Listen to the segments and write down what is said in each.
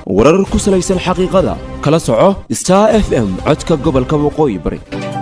warar ku salaysan xaqiiqada kala soco Star FM codka gobolka waqooyi bari.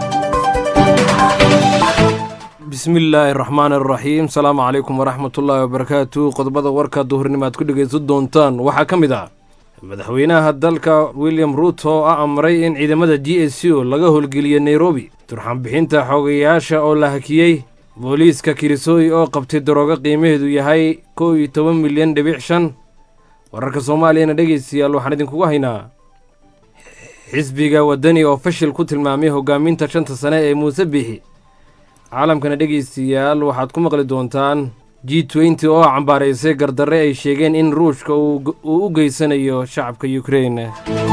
bismillaahi raxmaani raxiim. salaamu calaykum waraxmatullaahi wabarakaatu. qodobada warka duhurnimaad ku dhegaysan doontaan waxaa ka mid ah madaxweynaha dalka William Ruto oo amray in ciidamada GSU laga howlgeliyo Nairobi. turxan bixinta xogayaasha oo la hakiyay. booliiska Kirisooy oo qabtay darooga qiimaheedu yahay 11 milyan dhibic 5. wararka Soomaaliyeena dhegeystayaal waxaan idinkugu haynaa xisbiga wadani oo fashil ku tilmaamay hogaaminta 5 sano ee Muuse Biixi. caalamkana dhegeystayaal waxaad ku maqli doontaan G20 oo cambaaraysay gardarre ay sheegeen in Ruushka uu u geysanayo shacabka Ukraine.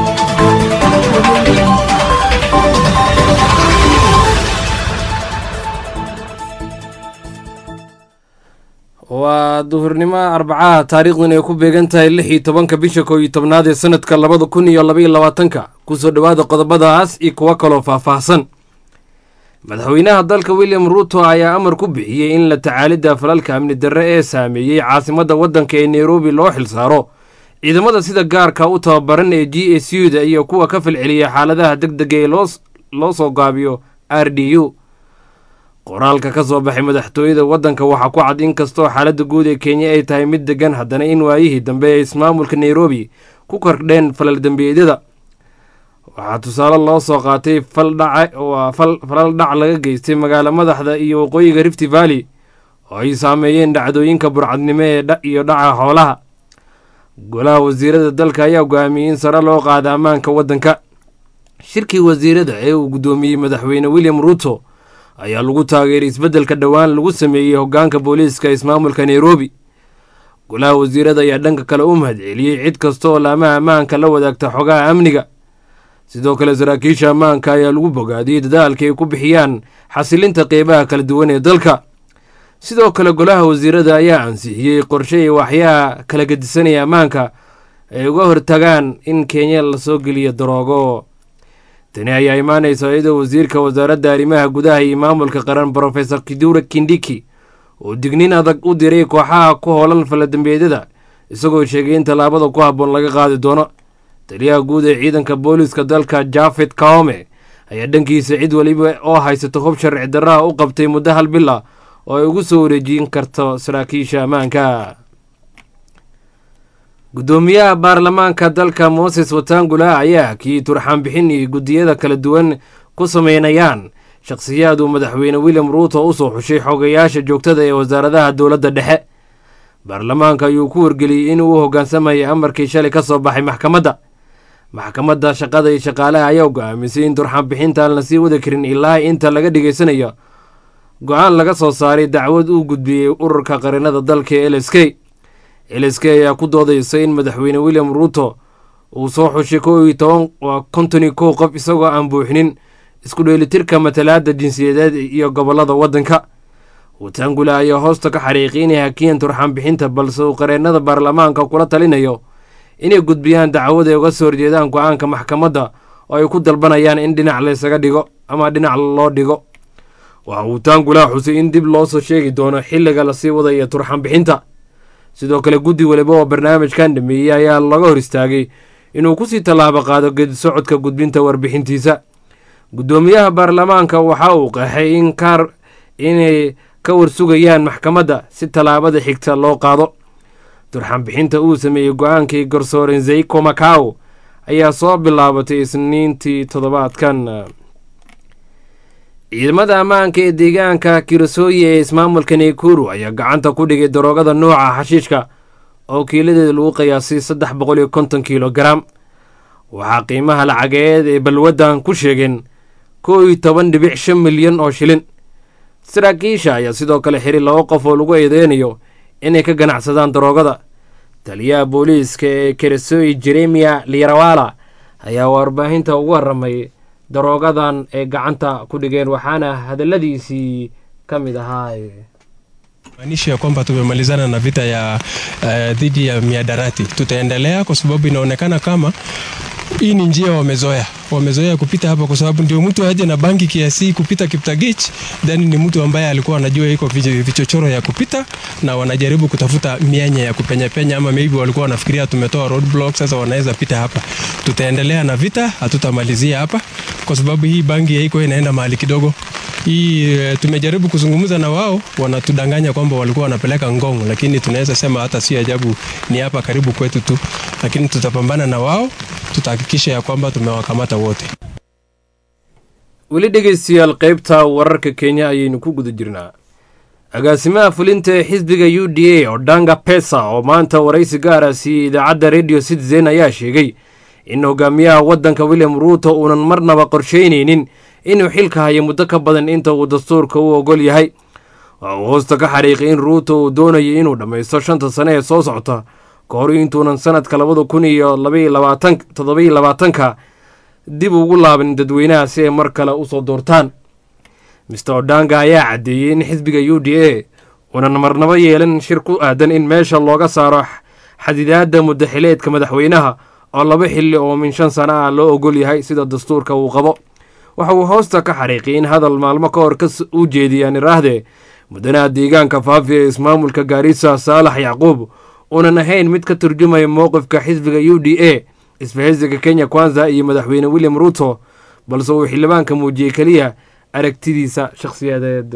waa duhurnimo Arbacaha taariikhduna ay ku beegan tahay 16 bisha 11 ee sanadka 2022. kusoo dhawaada qodobadaas iyo kuwa kaloo faahfaahsan. madaxweynaha dalka William Ruto ayaa amar ku bixiyay in la tacaalida falalka amni darre ee saameeyay caasimadda waddanka ee Nairobi loo xilsaaro ciidamada sida gaarka u tababaran ee GSU-da iyo kuwa ka falceliya xaaladaha degdega ee loo soo gaabiyo RDU. qoraalka ka soo baxay madaxtooyada waddanka waxaa ku cad in kastoo xaaladda guud ee Kenya ay tahay mid degan, haddana in waayihii dambe ee ismaamulka Nairobi ku kordheen falal dambiyeedyada. waxaa tusaale loo soo qaatay falal dhac laga geystay magaalo madaxda iyo waqooyiga Rift Valley oo ay saameeyeen dhacdooyinka burcadnimo iyo dhaca xoolaha. golaha wasiirada dalka ayaa go'aamiyey in sare loo qaado ammaanka waddanka. shirkii wasiirada ee uu gudoomiyey madaxweyne William Ruto ayaa lagu taageeray isbeddelka dhowaan lagu sameeyey hoggaanka booliiska ismaamulka Nairobi. golaha wasiirada ayaa dhanka kale u mahadceliyey cid kasta oo laamaha ammaanka la wadaagta xogaha amniga. sidoo kale saraakiisha ammaanka ayaa lagu bogaadiyey dadaalka ay ku bixiyaan xasilinta qeybaha kala duwan ee dalka. sidoo kale golaha wasiirada ayaa ansixiyey qorshe ay waxyaha kala gedisanaya ammaanka ay uga hortagaan in Kenya la soo geliyo daroogo. tani ayaa imaanaysa iyadoo wasiirka wasaaradda arrimaha gudaha iyo maamulka qaran Professor Kithure Kindiki oo digniin adag u diray kooxaha ku howlan faladambeedyada, isagoo sheegay in tallaabada ku habboon laga qaadi doono. taliyaha guud ee ciidanka booliiska dalka Japhet Koome ayaa dhankiisa cid waliba oo haysato hub sharci darraha u qabtay muddo 1 bil ah oo ay ugu soo wareejin karto saraakiisha ammaanka. gudoomiyaha baarlamaanka dalka Moses Wetangula ayaa kii turxan bixin iyo gudiyada kala duwan ku sameynayaan shakhsiyaadu madaxweyne William Ruto u soo xushay xogayaasha joogtada ee wasaaradaha dowladda dhexe. baarlamaanka ayuu ku wargeliyey inuu u hoggaansamayay amarkii shalay ka soo baxay maxkamadda shaqada iyo shaqaalaha ayaa go'aamisay in turxan bixintaan la sii wada karin ilaa inta laga dhigaysanayo go'aan laga soo saaray dacwad uu gudbiyey ururka qaranada dalka ee LSK ayaa ku doodaysa in madaxweyne William Ruto uu soo xushay 51 qof isagoo aan buuxinin isku dheelitirka matalaadda jinsiyadeed iyo gobollada waddanka. Wetangula ayaa hoosta ka xariiqay inay hakiyeen turxan bixinta, balse uu qareennada baarlamaanka kula talinayo inay gudbiyaan dacwad ay uga soo horjeedaan go'aanka maxkamadda oo ay ku dalbanayaan in dhinac laysaga dhigo ama dhinac loo dhigo. waxa Wetangula xusay in dib loo soo sheegi doono xilliga la sii wadaya turxan bixinta. sidoo kale guddi waliba oo barnaamijkan dhameeyey ayaa laga hor istaagay inuu ku sii tallaabo qaado geedi socodka gudbinta warbixintiisa. gudoomiyaha baarlamaanka waxa uu qeexay inay ka warsugayaan maxkamadda si tallaabada xigta loo qaado. turxan bixinta uu sameeyey go'aankii garsoore Nzeiko Makau ayaa soo bilaabatay Isniintii toddobaadkan. ciidamada ammaanka ee deegaanka Kirisooy ee ismaamulka Nakuru ayaa gacanta ku dhigay daroogada nooca xashiishka oo kiiladeeda lagu qiyaasay 350 kilogram. waxaa qiimaha lacageed ee balwaddan ku sheegeen 11.5 milyan oo shilin. saraakiisha ayaa sidoo kale xiray 2 qof oo lagu eedeynayo inay ka ganacsadaan daroogada. taliyaha booliiska ee Kirisooy Jeremiah Lirawala ayaa warbaahinta ugu waramay daroogadan ee gacanta ku dhigeen, waxaana hadaladiisii ka mid ahaa Maanisha ya kwamba tumemalizana na vita ya dhidi ya miadarati. Tutaendelea kwa sababu inaonekana kama hii ni njia wamezoea. wamezoea kupita hapa kwa sababu ndio mtu aje na banki kiasi kupita Kiptagich, then ni mtu ambaye alikuwa anajua iko vichochoro ya kupita na wanajaribu kutafuta mianya ya kupenya ama maybe walikuwa wanafikiria tumetoa roadblock sasa wanaweza pita hapa. Tutaendelea na vita, hatutamalizia hapa kwa sababu hii banki haiko inaenda mahali kidogo. Hii tumejaribu kuzungumza na wao, wanatudanganya kwamba walikuwa wanapeleka Ngong, lakini tunaweza sema hata si ajabu ni hapa karibu kwetu tu, lakini tutapambana na wao, tutahakikisha ya kwamba tumewakamata wote. weli dhegeystayaal qaybta wararka Kenya ayaynu ku guda jirnaa. agaasimaha fulinta xisbiga UDA Odanga Pesa oo maanta waraysi gaar ah siiyay idaacadda Radio Citizen ayaa sheegay in hogaamiyaha waddanka William Ruto uunan marnaba qorsheynaynin inuu xilka hayo muddo ka badan inta uu dastuurka u ogol yahay. Waxa uu hoosta ka xariiqay in Ruto uu doonayo inuu dhammaysto 5 sano ee soo socota ka hor intuunan sanadka 2027 dib ugu laaban dadweynaha si ay mar kale u soo doortaan. Mr. Odanga ayaa cadeeyay in xisbiga UDA uunan marnaba yeelan shir ku aadan in meesha looga saaro xadidaadda muddaxileedka madaxweynaha oo 2 xilli oo min 5 sano ah loo ogol yahay sida dastuurka uu qabo. waxa uu hoosta ka xariiqay in hadal maalmo ka hor u jeediyaan iraahde mudanaha deegaanka Faafi ee ismaamulka Garissa Saalax Yacquub uunan ahayn mid ka turjumaya mowqifka xisbiga UDA isbahaysiga Kenya Kwanza iyo madaxweyne William Ruto, balse uu xildhibaanka muujiyay kaliya aragtidiisa shakhsiyadeed.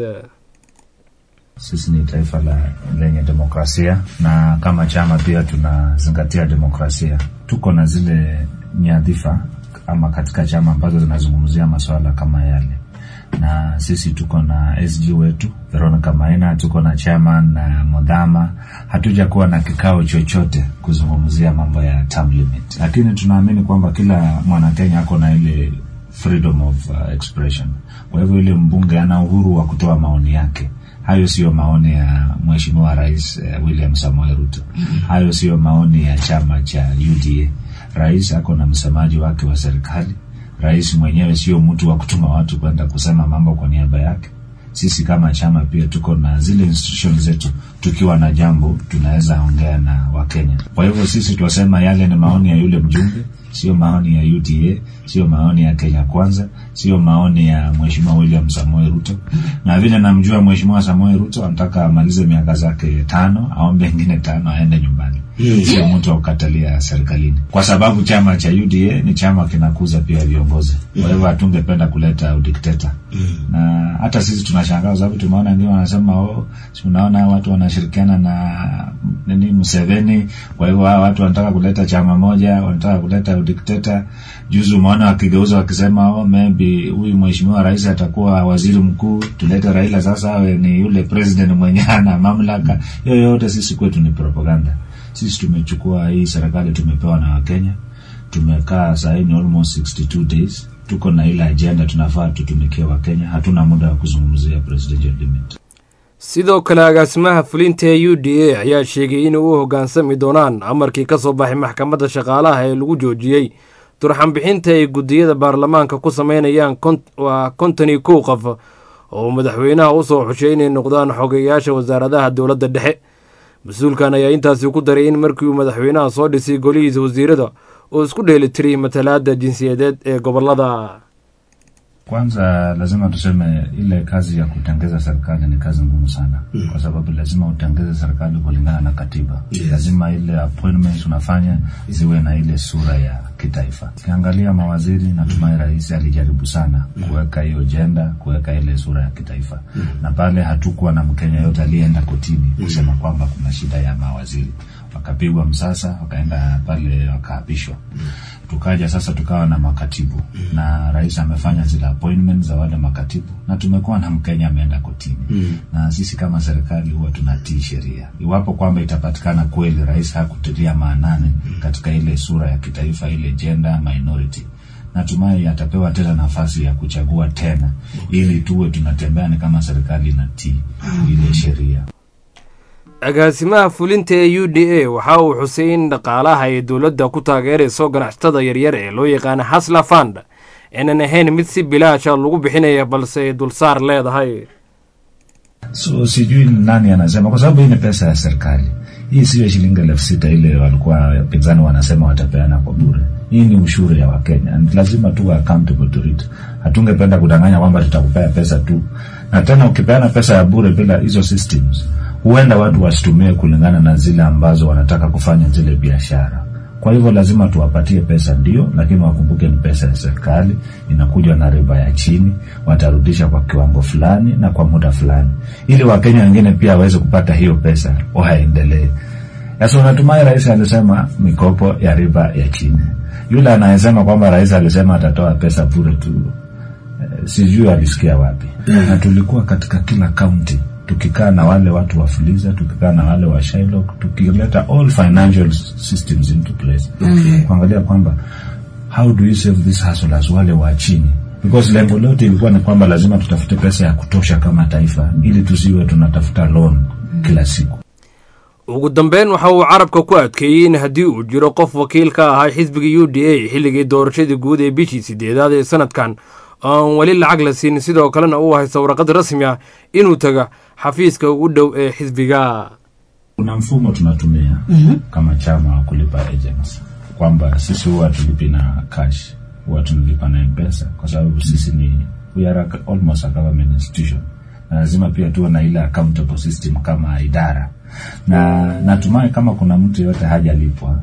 Sisi ni taifa lenye demokrasia na kama chama pia tunazingatia demokrasia. Tuko na zile nyadhifa ama katika chama ambazo zinazungumzia masuala kama yale. Na sisi tuko na SG wetu Veronica Maina, tuko na chairman na Modama. Hatujakuwa na kikao chochote kuzungumzia mambo ya term limit. Lakini tunaamini kwamba kila Mwanakenya ako na ile freedom of expression. Kwa hivyo ile mbunge ana uhuru wa kutoa maoni yake. Hayo sio maoni ya Mheshimiwa Rais William Samoei Ruto. Hayo sio maoni ya chama cha UDA. Rais ako na msemaji wake wa serikali. Rais mwenyewe sio mtu wa kutuma watu kwenda kusema mambo kwa niaba yake. Sisi kama chama pia tuko na zile institutions zetu, tukiwa na jambo tunaweza ongea na Wakenya. Kwa hivyo sisi tuwasema yale ni maoni ya yule mjumbe, sio maoni ya UDA, sio maoni ya Kenya Kwanza, sio maoni ya Mheshimiwa William Samoei Ruto. Na vile namjua Mheshimiwa Samoei Ruto anataka amalize miaka zake 5 au mengine 5 aende nyumbani. Sio mtu akatalia serikalini. Kwa sababu chama cha UDA ni chama kinakuza pia viongozi. Kwa hivyo hatungependa kuleta udikteta. Na hata sisi tunashangaa sababu tumeona ndio wanasema tunaona watu wanashirikiana na Museveni. Kwa hivyo watu wanataka kuleta chama moja, wanataka kuleta udikteta. Juzi umeona wakigeuza wakisema maybe huyu Mheshimiwa Rais atakuwa waziri mkuu, tulete Raila sasa awe ni yule president mwenye ana mamlaka. Hiyo yote sisi kwetu ni propaganda. Sisi tumechukua hii serikali tumepewa na Wakenya. Tumekaa sasa ni almost 62 days. Tuko na ile agenda tunafaa tutumikie Wakenya. Hatuna muda wa kuzungumzia presidential limit. sidoo kale agaasimaha fulinta UDA ayaa sheegay in uu hogaansami doonaan amarkii ka soo baxay maxkamadda shaqaalaha ee lagu joojiyay turxan bixinta ay gudiyada baarlamaanka ku sameynayaan kontoni ku qof oo madaxweynaha u soo xushay inay noqdaan xogeyaasha wasaaradaha dawladda dhexe. mas-uulkan ayaa intaasi ku daray in markii uu madaxweynaha soo dhisay golihiisa wasiirada oo isku dheelitiray matalaadda jinsiyadeed ee gobolada. Kwanza lazima tuseme ile kazi ya kutengeza serikali ni kazi ngumu sana. Kwa sababu lazima utengeze serikali kulingana na katiba. Lazima ile appointments unafanya ziwe na ile sura ya kitaifa. Ukiangalia mawaziri na Tumai Rais alijaribu sana kuweka hiyo agenda, kuweka ile sura ya kitaifa. Na pale hatukuwa na Mkenya yote alienda kotini kusema kwamba kuna shida ya mawaziri. Wakapigwa msasa, wakaenda pale wakaapishwa. Tukaja sasa tukawa na makatibu na rais amefanya zile appointments za wale makatibu na tumekuwa na Mkenya ameenda kotini. Na sisi kama serikali huwa tunatii sheria. Iwapo kwamba itapatikana kweli rais hakutilia maanani katika ile sura ya kitaifa, ile gender minority, natumai atapewa tena nafasi ya kuchagua tena ili tuwe tunatembea kama serikali inatii ile sheria. agaasimaha fulinta UDA waxa uu Xuseen dhaqaalaha ee dawladda ku taageerayso ganacsatada yaryar ee loo yaqaan Hustler Fund inaan ahayn mid si bilaash lagu bixinayo balse dulsaar leedahay. So sijui nani anasema kwa sababu hii ni pesa ya serikali. Hii sio shilingi 6,000 ile walikuwa pinzani wanasema watapeana kwa bure. Hii ni ushuru ya Wakenya and lazima tuwe accountable to it. Hatungependa kudanganya kwamba tutakupea pesa tu. Na tena ukipeana pesa ya bure bila hizo systems, huenda watu wasitumie kulingana na zile ambazo wanataka kufanya zile biashara. Kwa hivyo lazima tuwapatie pesa ndio, lakini wakumbuke ni pesa ya serikali, inakuja na riba ya chini, watarudisha kwa kiwango fulani na kwa muda fulani, ili Wakenya wengine pia waweze kupata hiyo pesa waendelee. Sasa natumai rais alisema mikopo ya riba ya chini. Yule anayesema kwamba rais alisema atatoa pesa bure tu, sijui alisikia wapi. Na tulikuwa katika kila county tukikaa na wale watu wa Fuliza, tukikaa na wale wa Shylock, tukileta all financial systems into place. Kuangalia kwamba how do you save these hustlers wale wa chini, because lengo lote ilikuwa ni kwamba lazima tutafute pesa ya kutosha kama taifa ili tusiwe tunatafuta loan kila siku. ugu dambeyn waxa uu carabka ku adkeeyay in haddii uu jiro qof wakiil ka ahaa xisbiga UDA xilligii doorashadii guud ee bishii 8aad ee sanadkan aan wali lacag la siin sidoo kalena uu haysto warqad rasmi ah inuu taga xafiiska ugu dhow ee xisbiga. Kuna mfumo tunatumia kama chama wa kulipa agents kwamba sisi huwa tulipi na cash, huwa tunalipa na M-Pesa kwa sababu sisi ni we are almost a government institution. Na lazima pia tuwe na ile accountable system kama idara. Na natumai kama kuna mtu yote hajalipwa,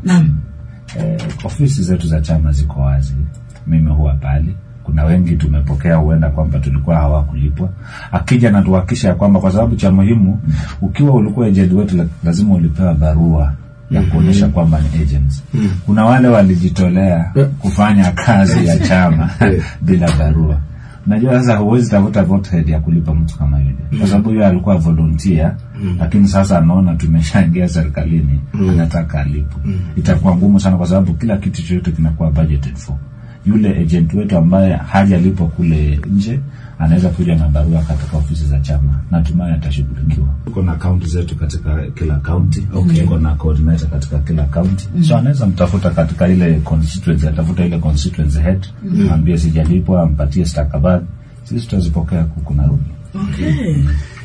ofisi zetu za chama ziko wazi. Mimi huwa pale. Kuna wengi tumepokea huenda kwamba tulikuwa hawakulipwa. Akija na tuhakikisha kwamba kwa sababu cha muhimu, ukiwa ulikuwa agent wetu lazima ulipewa barua ya kuonyesha kwamba ni agents. Kuna wale walijitolea kufanya kazi ya chama bila barua. Najua sasa huwezi tafuta vote head ya kulipa mtu kama yule. Kwa sababu yeye alikuwa volunteer, lakini sasa anaona tumeshaingia serikalini, anataka alipo. Itakuwa ngumu sana kwa sababu kila kitu chote kinakuwa budgeted for. Yule agent wetu ambaye hajalipwa kule nje anaweza kuja na barua katika ofisi za chama. Natumai atashughulikiwa. Tuko na account zetu katika kila county, tuko na coordinator katika kila county. So anaweza mtafuta katika ile constituency, atafuta ile constituency head, mwambie sijalipwa, ampatie stakabadhi. Sisi tutazipokea kuna rudi.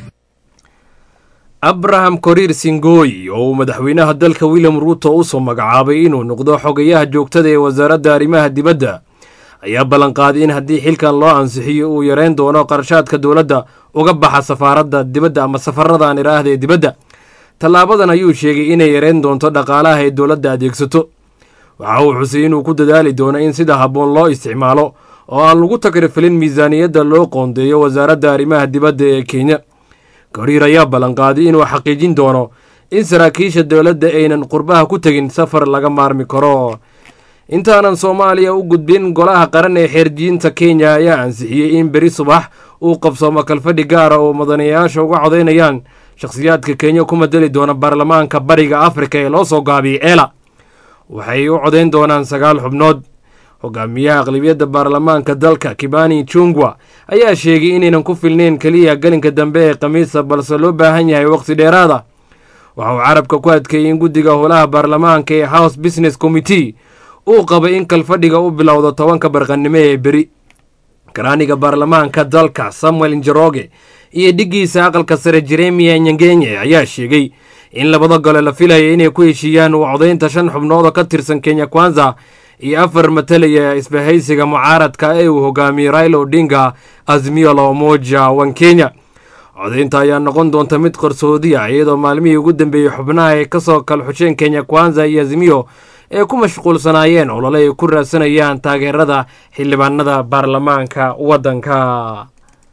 Abraham Korir Singoi oo madaxweynaha dalka William Ruto uu soo magacaabay inuu noqdo xogayaha joogtada ee wasaaradda arrimaha dibadda ayaa ballan qaaday in haddii xilkan loo ansixiyo uu yareyn doono qarashaadka dawladda uga baxa safaaradda dibadda ama safarada aan iraahday dibadda. Talaabadan ayuu sheegay inay yareyn doonto dhaqaalaha ee dawladda adeegsato. Waxa uu xusay inuu ku dadaali doono in sida habboon loo isticmaalo oo aan lagu takrifalin miisaaniyadda loo qoondeeyo wasaaradda arrimaha dibadda ee Kenya. Korir ayaa ballan qaaday inuu xaqiijin doono in saraakiisha dawladda aynan qurbaha ku tagin safar laga maarmi karo. Intaanan Soomaaliya u gudbin golaha qaran ee xeerjinta Kenya ayaa ansixiyay in beri subax uu qabsoomo kalfadhi gaar ah oo madaneyaasha uga codeynayaan shakhsiyaadka Kenya ku madali doona baarlamaanka bariga Afrika ee loo soo gaabiyay ELA. Waxay u codeyn doonaan 9 xubnood. Hogaamiyaha aqlabiyadda baarlamaanka dalka Kibani Ichung'wah ayaa sheegay inaynan ku filneyn kaliya galinka dambe ee Khamiista balse loo baahan yahay waqti dheeraad ah. Waxa uu carabka ku adkeeyay in guddiga howlaha baarlamaanka ee House Business Committee uu qabay in kalfadhiga u bilowdo 10 barqanimo ee beri. Karaaniga baarlamaanka dalka Samuel Njoroge iyo dhigiisa aqalka sare Jeremiah Nyangenye ayaa sheegay in labada gole la filayo inay ku heshiiyaan codeynta 5 xubnood ka tirsan Kenya Kwanza iyo 4 matalaya isbahaysiga mucaaradka ee uu hogaamiyo Raila Odinga Azimio la Umoja wa Kenya. Codeynta ayaa noqon doonta mid qarsoodi ah iyadoo maalmihii ugu dambeeyay xubnaha ay ka soo kala xusheen Kenya Kwanza iyo Azimio ee ku mashquulsanaayeen olole ay ku raadsanayaan taageerada xildhibaanada baarlamaanka wadanka.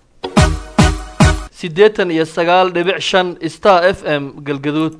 89.5 Star FM Galgaduud.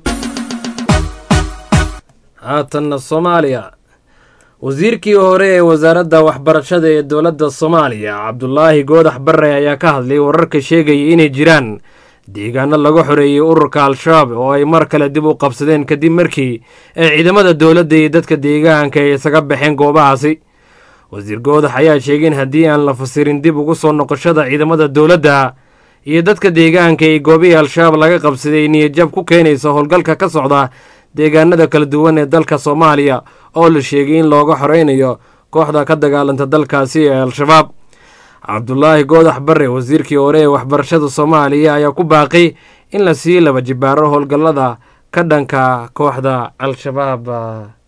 haatan Soomaaliya. wasiirkii hore ee wasaaradda waxbarashada ee dowladda Soomaaliya Cabdullaahi Goodax Barre ayaa ka hadlay wararka sheegaya inay jiraan deegaano lagu xoreeyay ururka Al-Shabaab oo ay mar kale dib u qabsadeen kadib markii ay ciidamada dawladda iyo dadka deegaanka ay isaga baxeen goobahaasi. wasiir Goodax ayaa sheegay in haddii aan la fasirin dib ugu soo noqoshada ciidamada dawladda iyo dadka deegaanka ee goobihii Al-Shabaab laga qabsaday niyad jab ku keenaysa howlgalka ka socda deegaanada kala duwan ee dalka Soomaaliya oo la sheegay in looga xoreynayo kooxda ka dagaalanta dalkaasi ee Al-Shabaab. Cabdullaahi Goodax Barre wasiirkii hore ee waxbarashada Soomaaliya ayaa ku baaqay in la sii laba jibaaro howlgallada ka dhanka kooxda Al-Shabaab.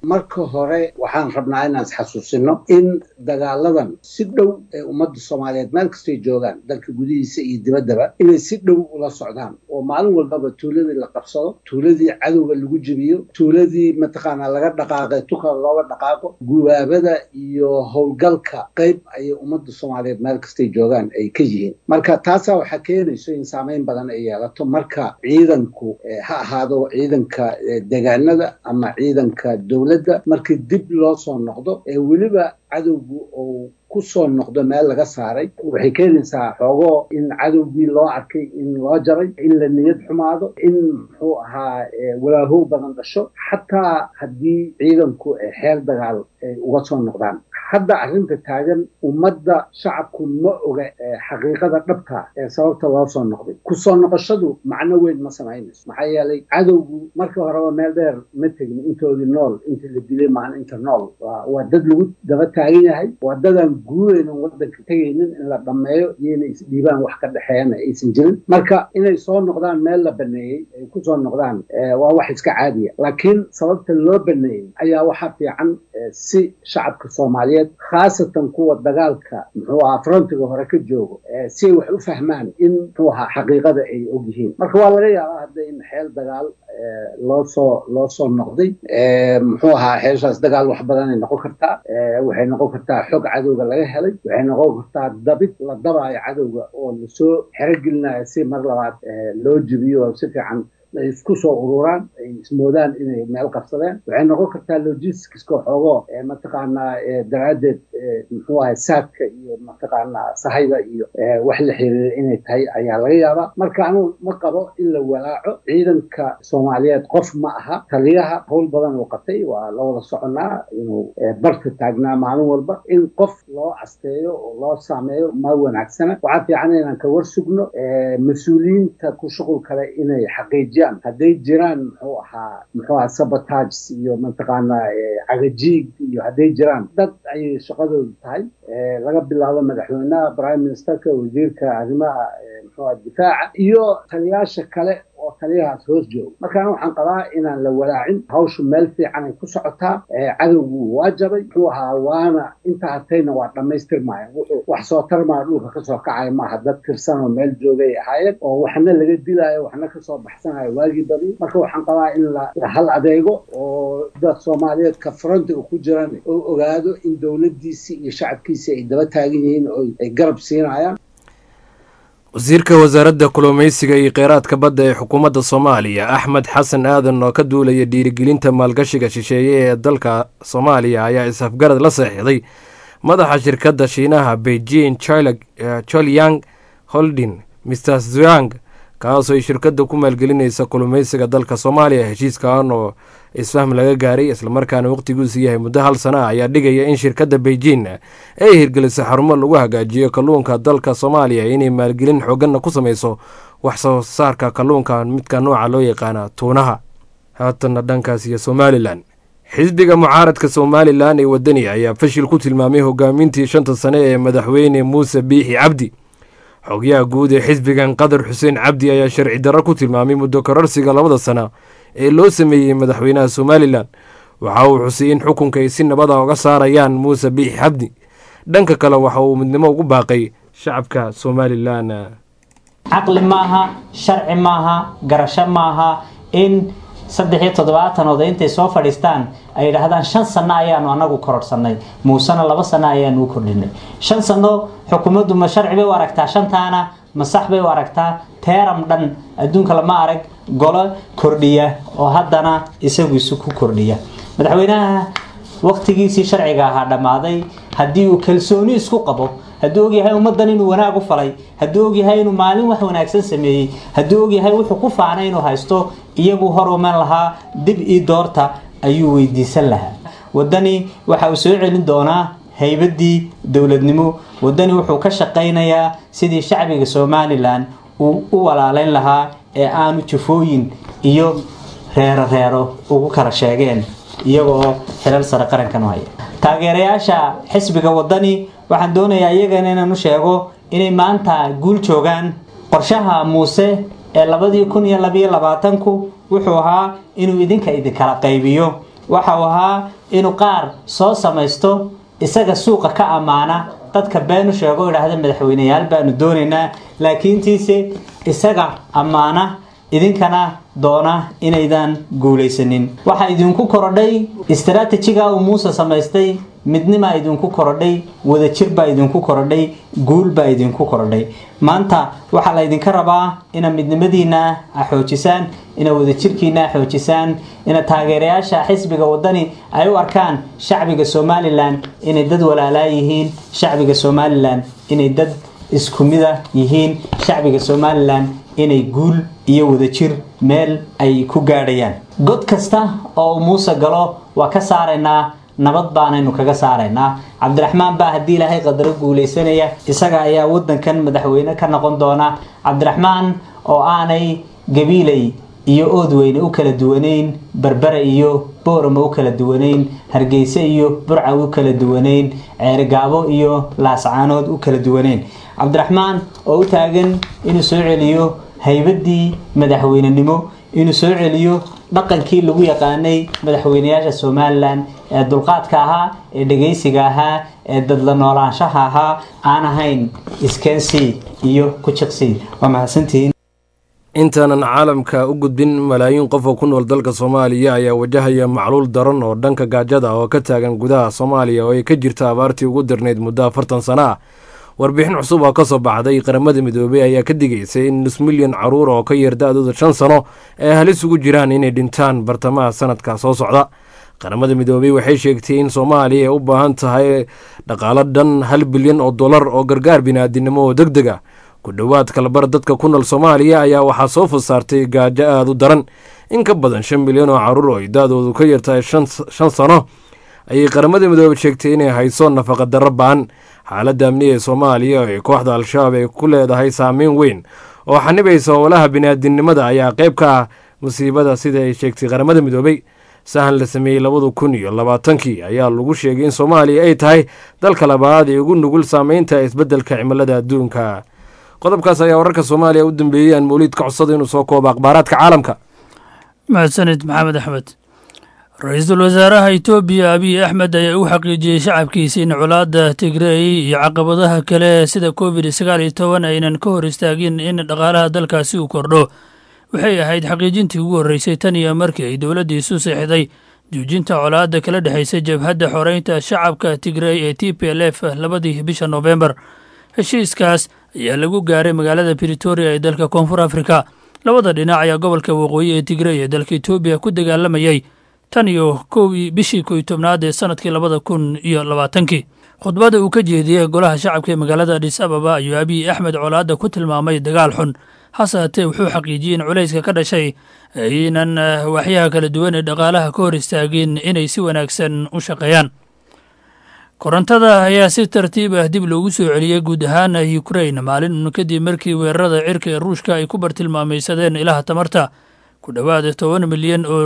marka hore waxaan rabnaa inaan isxasuusino in dagaaladan si dhow ee ummadda Soomaaliyeed meel kastay joogaan dalka gudihiisa iyo dibaddaba inay si dhow ula socdaan oo maalin walbaba tuuladii la qabsado tuuladii cadowga lagu jibiyo tuuladii mataqaanaa laga dhaqaaqay tuka looga dhaqaaqo guwaabada iyo howlgalka qayb ayay ummadda Soomaaliyeed meel kastay joogaan ay ka yihiin marka taasaa waxaa keenayso in saameyn badan ay yeelato marka ciidanku ha ahaado ciidanka deegaanada ama ciidanka dowladda markii dib loo soo noqdo ee weliba cadowgu oo ku soo noqdo meel laga saaray waxay keenaysaa xoogoo in cadowgii loo arkay in loo jaray in la niyad xumaado in muxuu ahaa walaahow badan dhasho xataa haddii ciidanku xeel dagaal ay uga soo noqdaan hadda arrinta taagan ummadda shacabku ma oga xaqiiqada dhabta ee sababta loo soo noqday ku soo noqoshadu macno weyn ma samaynayso maxaa yeelay cadowgu marka horeba meel dheer ma tegin intoodii nool inta la dilay maahan inta nool waa dad lagu daba taagan yahay waa dadaan guuraynan waddanka tegaynin in la dhammeeyo iyo inay isdhiibaan wax ka dhexeeyana aysan jirin marka inay soo noqdaan meel la baneeyey ay ku soo noqdaan waa wax iska caadiya laakiin sababta loo baneeyey ayaa waxaa fiican si shacabka Soomaaliyeed khaasatan kuwa dagaalka muxuu ahaa frontiga hore ka joogo si ay wax u fahmaan in muxuu ahaa xaqiiqada ay og yihiin marka waa laga yaabaa hadda in xeel dagaal loo soo noqday muxuu ahaa xeeshaas dagaal wax badan ay noqon kartaa waxay noqon kartaa xog cadowga laga helay waxay noqon kartaa dabid la dabaayo cadowga oo lasoo xerogelinayo si mar labaad loo jibiyo oo si fiican ay isku soo ururaan ay ismoodaan inay meel qabsadeen waxay noqon kartaa logistics-ka xoogoo mataqaanaa daraadeed muxuu ahay saadka iyo mataqaanaa sahayda iyo wax la xiriira inay tahay ayaa laga yaabaa marka anu ma qabo in la walaaco ciidanka Soomaaliyeed qof ma aha taliyaha howl badan uu qabtay waa la wada soconaa inuu barta taagnaa maalin walba in qof loo asteeyo oo loo saameeyo ma wanaagsana waxaa fiican inaan ka warsugno mas-uuliyiinta ku shuqul kale inay xaqiijiyaan hadday jiraan muxuu ahaa sabotage iyo mataqaanaa cagajiig iyo hadday jiraan dad ayay shaqadoodu tahay laga bilaabo madaxweynaha prime ministerka wasiirka arrimaha muxuu ahaa difaaca iyo taliyaasha kale oo taliyahaas hoos jooga markaan waxaan qabaa inaan la walaacin hawshu meel fiican ay ku socotaa cadowgu waa jabay muxuu ahaa waana inta hatayna waa dhammaystirmaya wuxuu wax soo tarmaya dhulka kasoo kacaya maaha dad tirsan oo meel joogay ahaayeen oo waxna laga dilaayo waxna kasoo baxsanayo waagii badi marka waxaan qabaa in la hal adeego oo dad Soomaaliyeed ka frontiga ku jiraan oo ogaado in dowladdiisii iyo shacabkiisii ay daba taagan yihiin oo ay garab siinayaan wasiirka wasaaradda kalluumaysiga iyo kheyraadka badda ee xukuumadda Soomaaliya Axmed Xasan Aadan oo ka duulaya dhiirigelinta maalgashiga shisheeye ee dalka Soomaaliya ayaa isafgarad la saxiixday madaxa shirkadda Shiinaha Beijing Cholyang Holding Mr. Zhuang kaasoo ay shirkadda ku maalgelinaysa kalluumaysiga dalka Soomaaliya heshiiskan oo isfaham laga gaaray islamarkaana waqtigiisu yahay muddo 1 sano ayaa dhigaya in shirkadda Beijing ay hirgelisay xarumo lagu hagaajiyo kalluunka dalka Soomaaliya inay maalgelin xooggan ku samayso wax soo saarka kalluunka midka nooca loo yaqaan tuunaha haatan dhankaas iyo Somaliland xisbiga mucaaradka Somaliland ee wadani ayaa fashil ku tilmaamay hogaamintii 5 sano ee madaxweyne Muuse Biixi Cabdi xogyaha guud ee xisbigan Qadar Xuseen Cabdi ayaa sharci darro ku tilmaamay muddo kororsiga 2 sano ee loo sameeyay madaxweynaha Somaliland waxa uu xusay in xukunka ay si nabad ah uga saarayaan Muuse Biixi Cabdi dhanka kale waxa uu midnimo ugu baaqay shacabka Somaliland caqli maaha sharci maaha garasho maaha in 73 oo intay soo fadhiistaan ay yiraahdaan 5 sano ayaanu anagu kororsanay muusana 2 sano ayaanu kordhinay 5 sano xukuumaddu ma sharci bay u aragtaa 5 taana ma sax bay u aragtaa teeram dhan adduunka lama arag golo kordhiya oo haddana isagu isu ku kordhiya madaxweynaha waqtigiisii sharciga ahaa dhamaaday haddii uu kalsooni isku qabo hadduu og yahay ummadan inuu wanaag u falay hadduu og yahay inuu maalin wax wanaagsan sameeyay hadduu og yahay wuxuu ku faanay inuu haysto iyagu horuman lahaa dib ii doorta ayuu weydiisan lahaa wadani waxa uu soo celin doonaa haybadii dawladnimo wadani wuxuu ka shaqeynayaa sidii shacbiga Somaliland uu u walaaleyn lahaa ee aanu jufooyin iyo reero ugu kala sheegeen iyagoo xilal sare qarankan haya taageerayaasha xisbiga wadani waxaan doonayaa iyagana inaan u sheego inay maanta guul joogaan qorshaha Muuse ee 2022 wuxuu ahaa inuu idin kala qaybiyo waxa uu ahaa inuu qaar soo samaysto isaga suuqa ka ammaana dadka beenu sheego idhaahda madaxweyneyaal baanu doonaynaa laakiintiise isaga ammaana idinkana doona inaydan guulaysanin waxaa idinku korodhay istaraatijiga uu muuse samaystay midnima idinku korodhay wadajir baa idinku korodhay guul baa idinku korodhay maanta waxaa la idinka rabaa ina midnimadiina xoojisaan ina wadajirkiina xoojisaan ina taageerayaasha xisbiga wadani ay u arkaan shacbiga Somaliland inay dad walaalaa yihiin shacbiga Somaliland inay dad isku mid yihiin shacbiga Somaliland inay guul iyo wadajir meel ay ku gaadhayaan god kasta oo muuse galo waa ka saaraynaa nabad baanaynu kaga saaraynaa Cabdiraxmaan baa hadii ilaahay qadaro guuleysanaya isaga ayaa wadankan madaxweyne ka noqon doona Cabdiraxmaan oo aanay gabiilay iyo oodweyne u kala duwaneyn Berbera iyo Boorama u kala duwaneyn Hargeysa iyo Burca u kala duwaneyn Ceergaabo iyo Laascaanood u kala duwaneyn Cabdiraxmaan oo u taagan inuu soo celiyo haybadii madaxweynenimo inuu soo celiyo dhaqankii lagu yaqaanay madaxweynayaasha Somaliland ee dulqaadka ahaa ee dhageysiga ahaa ee dad la noolaanshaha ahaa aan ahayn iskensi iyo ku jiqsi waa mahadsantiin intaanan caalamka u gudbin malaayiin qof oo ku nool dalka Soomaaliya ayaa wajahaya macluul daran oo dhanka gaajada oo ka taagan gudaha Soomaaliya oo ay ka jirta abaartii ugu darneyd muddo 40 sano ah warbixin cusub oo ka soo baxday qaramada midoobay ayaa ka digaysay in nus milyan caruur oo ka yar da'dooda 5 sano ay halis ugu jiraan inay dhintaan bartamaha sanadka soo socda qaramada midoobay waxay sheegtay in Soomaaliya ay u baahan tahay dhaqaale dhan 1 bilyan oo dollar oo gargaar bini'aadanimo oo degdeg ah ku dhawaad kalabar dadka ku nool Soomaaliya ayaa waxaa soo fasaartay gaajo aad u daran in ka badan 5 milyan oo caruur oo da'doodu ka yartahay 5 sano ayay qaramada midoobay sheegtay inay hayso nafaqa darro baan xaaladda amniga ee Soomaaliya ee kooxda Al-Shabaab ay ku leedahay saameyn weyn oo xanibaysa howlaha bini'aadanimada ayaa qayb ka ah musiibada sida ay sheegtay qaramada midoobay sahan la sameeyay 2020 ayaa lagu sheegay in Soomaaliya ay tahay dalka labaad ee ugu nugul saameynta isbeddelka cimilada adduunka qodobkaas ayaa wararka Soomaaliya u dambeeyay aan Mawlid ka codsaday inuu soo koobo akhbaaraadka caalamka mahadsanid Maxamed Axmed ra-iisul wasaaraha Itoobiya Abiy Ahmed ayaa u xaqiijiyay shacabkiisa in colaadda Tigray iyo caqabadaha kale sida COVID-19 aynan ka hor istaagin in dhaqaalaha dalkaasi uu kordho waxay ahayd xaqiijintii ugu horeysay tan iyo markii ay dowladdiisu saxiixday joojinta colaadda kala dhexaysa jabhadda xoreynta shacabka Tigray ee TPLF 2 bisha November heshiiskaas ayaa lagu gaaray magaalada Pretoria ee dalka Koonfur Afrika labada dhinac ayaa gobolka waqooyi ee Tigray ee dalka Itoobiya ku dagaalamayay tan iyo bishii 11 ee sanadkii 2020 khudbada uu ka jeediyay golaha shacabka ee magaalada Addis Ababa ayuu Abiy Ahmed colaadda ku tilmaamay dagaal xun hasaatee wuxuu xaqiijiyay in culayska ka dhashay aynan waxyaha kala duwan ee dhaqaalaha ka hor istaagin inay si wanaagsan u shaqeeyaan korontada ayaa si tartiib ah dib loogu soo celiyay guud ahaan Ukraine maalin kadib markii weerarada cirka ee Ruushka ay ku bartilmaamaysadeen ilaha tamarta ku dhawaad 10 milyan oo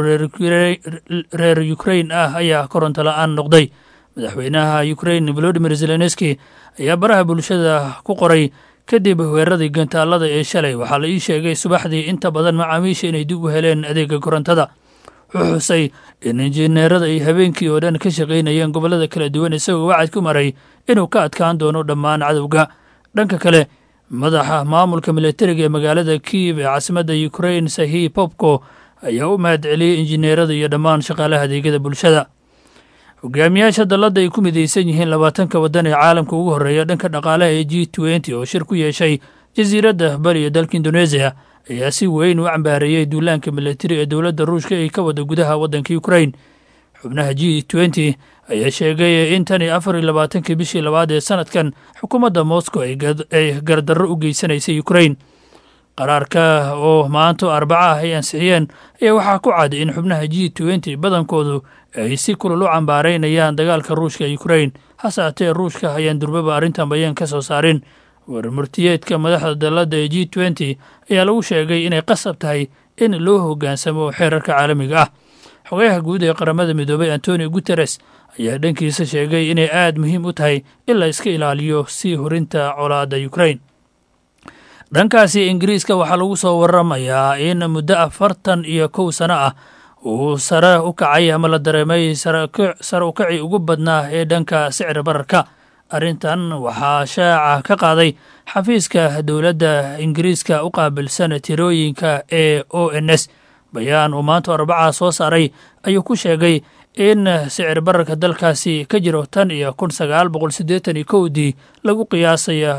reer Ukraine ah ayaa koronto la'aan noqday madaxweynaha Ukraine Volodymyr Zelensky ayaa baraha bulshada ku qoray kadib weeraradii gantaalada ee shalay waxaa la ii sheegay subaxdii inta badan macaamiisha inay dib u heleen adeega korontada wuxuu xusay in injineerada ay habeenkii oo dhan ka shaqaynayeen gobollada kala duwan isagoo wacad ku maray inuu ka adkaan doono dhammaan cadowga dhanka kale madaxa maamulka militariga ee magaalada Kyiv ee caasimadda Ukraine Serhiy Popko ayaa u mahadceliyay injineerada iyo dhammaan shaqaalaha adeegyada bulshada hogaamiyaasha dalladda ay ku midaysan yihiin 20 waddan ee caalamka ugu horeeya dhanka dhaqaalaha ee G20 oo shir ku yeeshay jasiiradda bari ee dalka Indonesia ayaa si weyn u cambaareeyay duulaanka militari ee dowladda Ruushka ay ka wada gudaha waddanka Ukraine xubnaha G20 ayaa sheegay in tan 24 bishii labaad ee sanadkan xukuumadda Moscow ay gardarro u geysanaysay Ukraine qaraarka oo maanta Arbaca ay ansixiyeen ayaa waxaa ku cad in xubnaha G20 badankoodu ay si kulul u cambaareynayaan dagaalka Ruushka ee Ukraine hasaatee Ruushka ayaan durbaba arrintan bayaan ka soo saarin warmurtiyeedka madaxda dalladda ee G20 ayaa lagu sheegay inay qasab tahay in loo hoggaansamo xeerarka caalamiga ah xogayaha guud ee qaramada midoobay Antonio Guterres ayaa dhankiisa sheegay inay aad muhiim u tahay in la iska ilaaliyo sii horinta colaadda Ukraine dhankaasi Ingiriiska waxaa lagu soo waramayaa in muddo 41 sano ah uu sare u kacay ama la dareemay sare u kaci ugu badnaa ee dhanka sicir bararka. arrintan waxaa shaaca ka qaaday xafiiska dowladda ingiriiska u qaabilsan tirooyinka ee ONS. bayaan uu maanta Arbacaa soo saaray ayuu ku sheegay in sicir bararka dalkaasi ka jiro tan iyo 1981 lagu qiyaasaya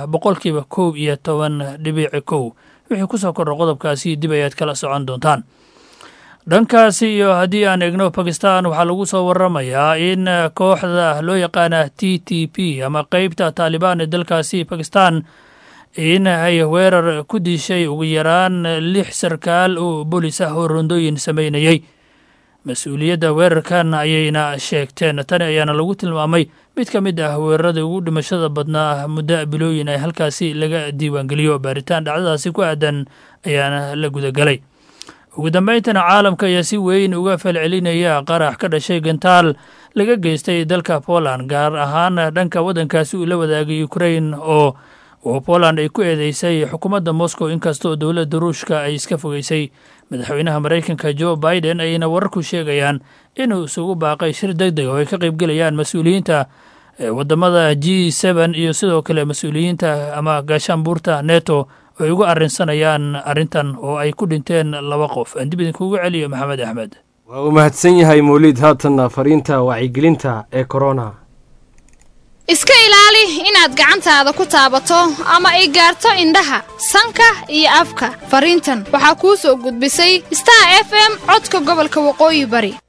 11.1%. wixii ku soo kordha qodobkaasi dib ayaad kala socon doontaan. dhankaasi iyo haddii aan eegno Pakistan waxaa lagu soo waramayaa in kooxda loo yaqaana TTP ama qaybta Taliban ee dalkaasi Pakistan in ay weerar ku dishay ugu yaraan 6 sarkaal oo boolis ah oo rondooyin sameynayay. mas-uuliyadda weerarkan ayayna sheegteen. tani ayaana lagu tilmaamay mid ka mid ah weerarada ugu dhimashada badnaa muddo bilooyin ay halkaasi laga diiwaangeliyo. baaritaan dhacdadaasi ku aadan ayaana la gudagalay. ugu dambayntana caalamka ayaa si weyn uga falcelinaya qarax ka dhashay gantaal laga geystay dalka Poland, gaar ahaan dhanka waddankaasi uu la wadaagay Ukraine oo Poland ay ku eedeysay xukuumadda Moscow inkastoo dowladda Ruushka ay iska fogeysay. madaxweynaha Mareykanka Joe Biden ayayna wararku sheegayaan inuu isugu baaqay shir degdeg oo ay ka qaybgelayaan mas-uuliyiinta wadamada G7 iyo sidoo kale mas-uuliyiinta ama gaashaanbuurta NATO oo ay ugu arrinsanayaan arrintan oo ay ku dhinteen 2 qof. aan dib idinkugu celiyo Maxamed Axmed. waa uu mahadsan yahay Mawlid. haatanna fariinta wacyigelinta ee corona. iska ilaali inaad gacantaada ku taabato ama ay gaarto indhaha, sanka iyo afka. fariintan waxaa kuu soo gudbisay Star FM codka gobolka Waqooyi Bari.